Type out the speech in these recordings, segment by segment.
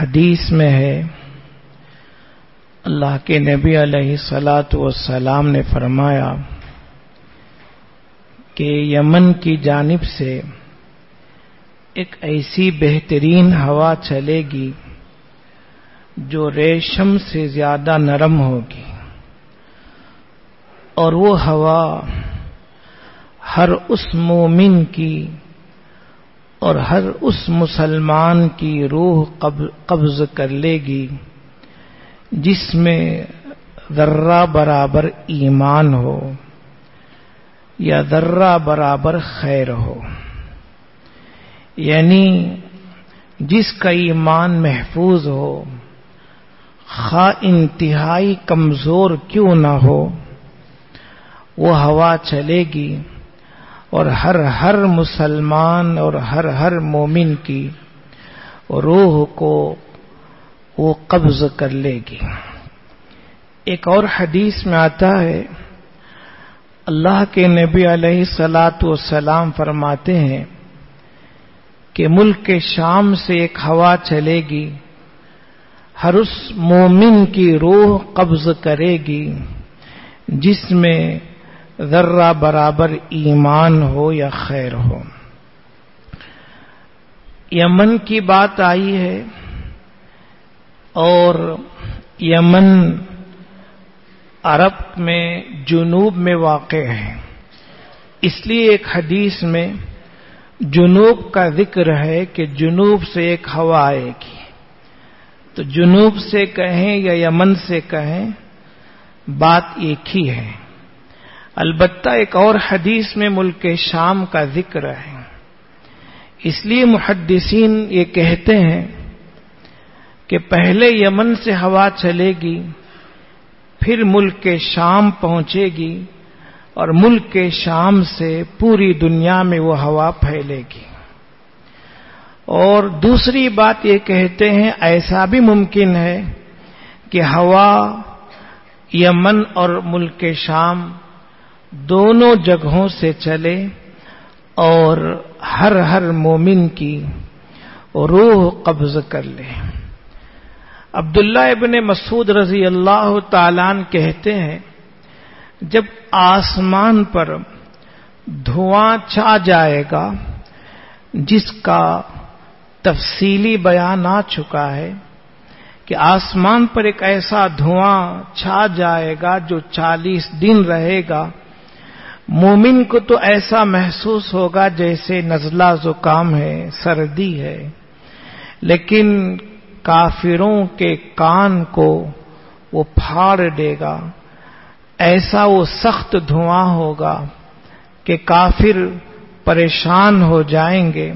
حدیث میں ہے اللہ کے نبی علیہ الصلاۃ والسلام نے فرمایا کہ یمن کی جانب سے ایک ایسی بہترین ہوا چلے گی جو ریشم سے زیادہ نرم ہوگی، اور وہ ہوا ہر اس مومن کی اور ہر اس مسلمان کی روح قبض کر لے گی جس میں ذرہ برابر ایمان ہو یا ذرہ برابر خیر ہو، یعنی جس کا ایمان محفوظ ہو، خواہ انتہائی کمزور کیوں نہ ہو، وہ ہوا چلے گی اور ہر مسلمان اور ہر مومن کی روح کو وہ قبض کر لے گی۔ ایک اور حدیث میں آتا ہے اللہ کے نبی علیہ الصلاۃ والسلام فرماتے ہیں کہ ملک شام سے ایک ہوا چلے گی، ہر اس مومن کی روح قبض کرے گی جس میں ذرہ برابر ایمان ہو یا خیر ہو۔ یمن کی بات آئی ہے اور یمن عرب میں جنوب میں واقع ہے، اس لیے ایک حدیث میں جنوب کا ذکر ہے کہ جنوب سے ایک ہوا آئے گی، تو جنوب سے کہیں یا یمن سے کہیں بات ایک ہی ہے۔ البتہ ایک اور حدیث میں ملک شام کا ذکر ہے، اس لیے محدثین یہ کہتے ہیں کہ پہلے یمن سے ہوا چلے گی، پھر ملک شام پہنچے گی اور ملک شام سے پوری دنیا میں وہ ہوا پھیلے گی۔ اور دوسری بات یہ کہتے ہیں ایسا بھی ممکن ہے کہ ہوا یمن اور ملک شام دونوں جگہوں سے چلے اور ہر مومن کی روح قبض کر لے۔ عبداللہ ابن مسعود رضی اللہ تعالیٰ عنہ کہتے ہیں جب آسمان پر دھواں چھا جائے گا جس کا تفصیلی بیان آ چکا ہے کہ آسمان پر ایک ایسا دھواں چھا جائے گا جو 40 دن رہے گا، مومن کو تو ایسا محسوس ہوگا جیسے نزلہ زکام ہے، سردی ہے، لیکن کافروں کے کان کو وہ پھاڑ دے گا، ایسا وہ سخت دھواں ہوگا کہ کافر پریشان ہو جائیں گے۔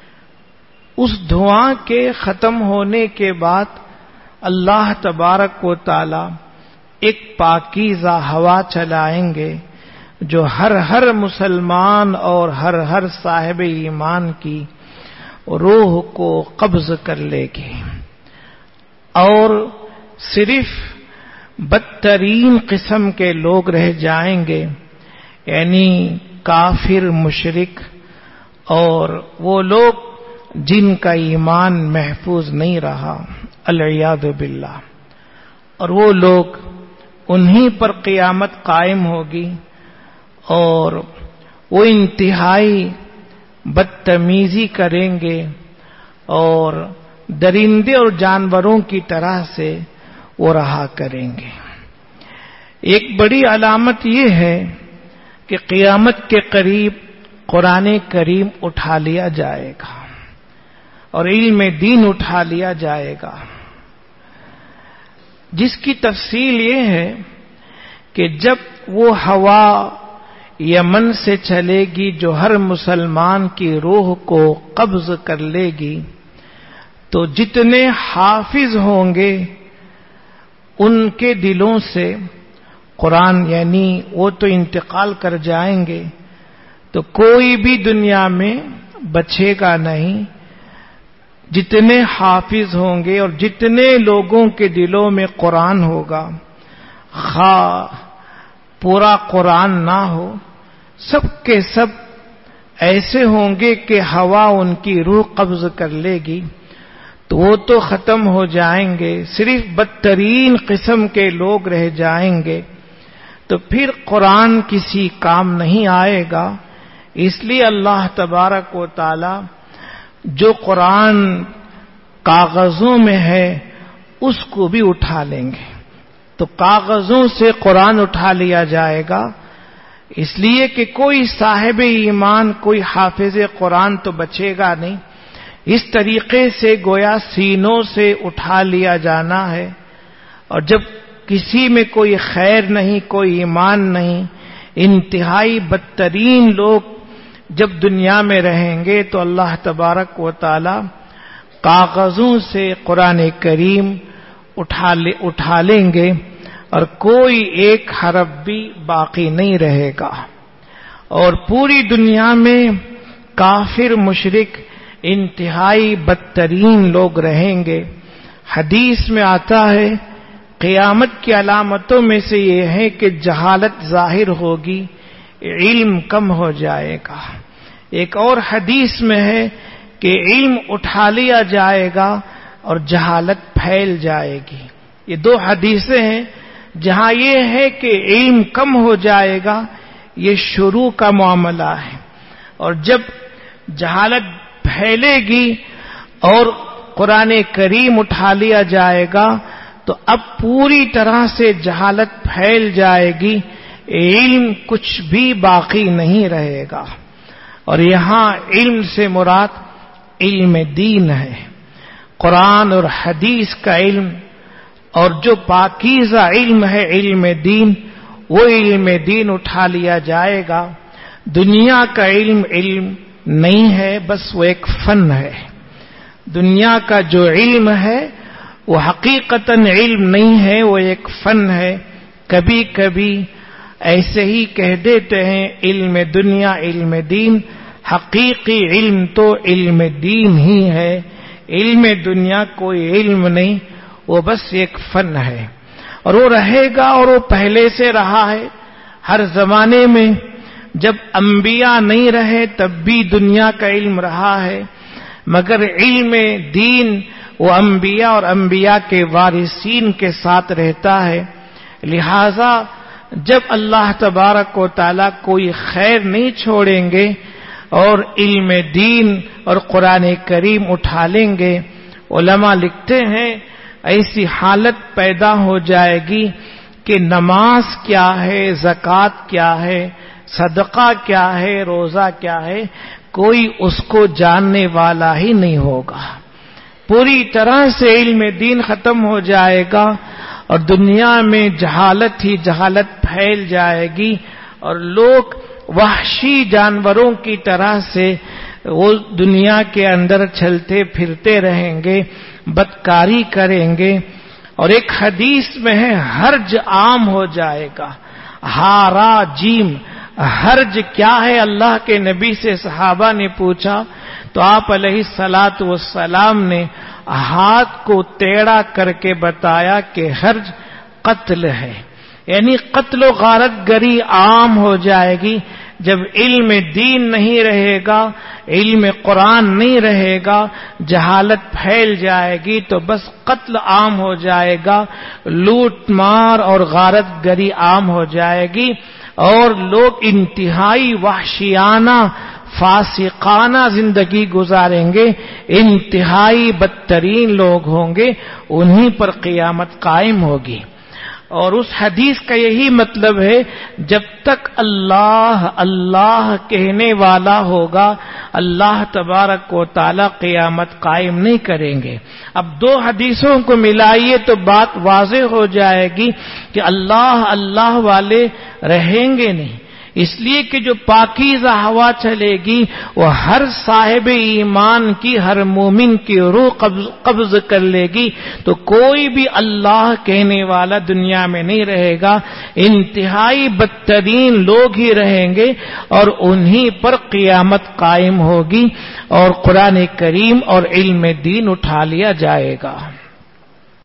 اس دھواں کے ختم ہونے کے بعد اللہ تبارک و تعالی ایک پاکیزہ ہوا چلائیں گے جو ہر مسلمان اور ہر صاحب ایمان کی روح کو قبض کر لے گی، اور صرف بدترین قسم کے لوگ رہ جائیں گے، یعنی کافر، مشرک اور وہ لوگ جن کا ایمان محفوظ نہیں رہا، العیاذ باللہ، اور وہ لوگ انہی پر قیامت قائم ہوگی اور وہ انتہائی بدتمیزی کریں گے اور درندے اور جانوروں کی طرح سے وہ رہا کریں گے۔ ایک بڑی علامت یہ ہے کہ قیامت کے قریب قرآن کریم اٹھا لیا جائے گا اور علم دین اٹھا لیا جائے گا، جس کی تفصیل یہ ہے کہ جب وہ ہوا یمن سے چلے گی جو ہر مسلمان کی روح کو قبض کر لے گی، تو جتنے حافظ ہوں گے ان کے دلوں سے قرآن، یعنی وہ تو انتقال کر جائیں گے تو کوئی بھی دنیا میں بچے گا نہیں، جتنے حافظ ہوں گے اور جتنے لوگوں کے دلوں میں قرآن ہوگا، خواہ پورا قرآن نہ ہو، سب کے سب ایسے ہوں گے کہ ہوا ان کی روح قبض کر لے گی، تو وہ تو ختم ہو جائیں گے، صرف بدترین قسم کے لوگ رہ جائیں گے، تو پھر قرآن کسی کام نہیں آئے گا۔ اس لیے اللہ تبارک و تعالی جو قرآن کاغذوں میں ہے اس کو بھی اٹھا لیں گے، تو کاغذوں سے قرآن اٹھا لیا جائے گا، اس لیے کہ کوئی صاحب ایمان، کوئی حافظ قرآن تو بچے گا نہیں۔ اس طریقے سے گویا سینوں سے اٹھا لیا جانا ہے، اور جب کسی میں کوئی خیر نہیں، کوئی ایمان نہیں، انتہائی بدترین لوگ جب دنیا میں رہیں گے تو اللہ تبارک و تعالی کاغذوں سے قرآن کریم اٹھا لیں گے، اور کوئی ایک حرف بھی باقی نہیں رہے گا، اور پوری دنیا میں کافر مشرک انتہائی بدترین لوگ رہیں گے۔ حدیث میں آتا ہے قیامت کی علامتوں میں سے یہ ہے کہ جہالت ظاہر ہوگی، علم کم ہو جائے گا۔ ایک اور حدیث میں ہے کہ علم اٹھا لیا جائے گا اور جہالت پھیل جائے گی۔ یہ دو حدیثیں ہیں جہاں یہ ہے کہ علم کم ہو جائے گا، یہ شروع کا معاملہ ہے، اور جب جہالت پھیلے گی اور قرآن کریم اٹھا لیا جائے گا تو اب پوری طرح سے جہالت پھیل جائے گی، علم کچھ بھی باقی نہیں رہے گا۔ اور یہاں علم سے مراد علم دین ہے، قرآن اور حدیث کا علم، اور جو پاکیزہ علم ہے علم دین، وہ علم دین اٹھا لیا جائے گا۔ دنیا کا علم نہیں ہے، بس وہ ایک فن ہے۔ دنیا کا جو علم ہے وہ حقیقتاً علم نہیں ہے، وہ ایک فن ہے۔ کبھی کبھی ایسے ہی کہہ دیتے ہیں علم دنیا علم دین، حقیقی علم تو علم دین ہی ہے۔ علم دنیا کوئی علم نہیں، وہ بس ایک فن ہے، اور وہ رہے گا، اور وہ پہلے سے رہا ہے۔ ہر زمانے میں جب انبیاء نہیں رہے تب بھی دنیا کا علم رہا ہے، مگر علم دین وہ انبیاء اور انبیاء کے وارثین کے ساتھ رہتا ہے۔ لہذا جب اللہ تبارک و تعالی کوئی خیر نہیں چھوڑیں گے اور علم دین اور قرآن کریم اٹھا لیں گے، علماء لکھتے ہیں ایسی حالت پیدا ہو جائے گی کہ نماز کیا ہے، زکوٰۃ کیا ہے، صدقہ کیا ہے، روزہ کیا ہے، کوئی اس کو جاننے والا ہی نہیں ہوگا۔ پوری طرح سے علم دین ختم ہو جائے گا، اور دنیا میں جہالت ہی جہالت پھیل جائے گی، اور لوگ وحشی جانوروں کی طرح سے وہ دنیا کے اندر چلتے پھرتے رہیں گے، بدکاری کریں گے۔ اور ایک حدیث میں ہے حرج عام ہو جائے گا، ہارا جیم۔ حرج کیا ہے؟ اللہ کے نبی سے صحابہ نے پوچھا تو آپ علیہ الصلاۃ والسلام نے ہاتھ کو ٹیڑھا کر کے بتایا کہ حرج قتل ہے، یعنی قتل و غارت گری عام ہو جائے گی۔ جب علم دین نہیں رہے گا، علم قرآن نہیں رہے گا، جہالت پھیل جائے گی تو بس قتل عام ہو جائے گا، لوٹ مار اور غارت گری عام ہو جائے گی، اور لوگ انتہائی وحشیانہ فاسقانہ زندگی گزاریں گے، انتہائی بدترین لوگ ہوں گے، انہی پر قیامت قائم ہوگی۔ اور اس حدیث کا یہی مطلب ہے جب تک اللہ اللہ کہنے والا ہوگا، اللہ تبارک و تعالی قیامت قائم نہیں کریں گے۔ اب دو حدیثوں کو ملائیے تو بات واضح ہو جائے گی کہ اللہ اللہ والے رہیں گے نہیں، اس لیے کہ جو پاکیزہ ہوا چلے گی وہ ہر صاحب ایمان کی، ہر مومن کی روح قبض کر لے گی، تو کوئی بھی اللہ کہنے والا دنیا میں نہیں رہے گا، انتہائی بدترین لوگ ہی رہیں گے، اور انہی پر قیامت قائم ہوگی، اور قرآن کریم اور علم دین اٹھا لیا جائے گا۔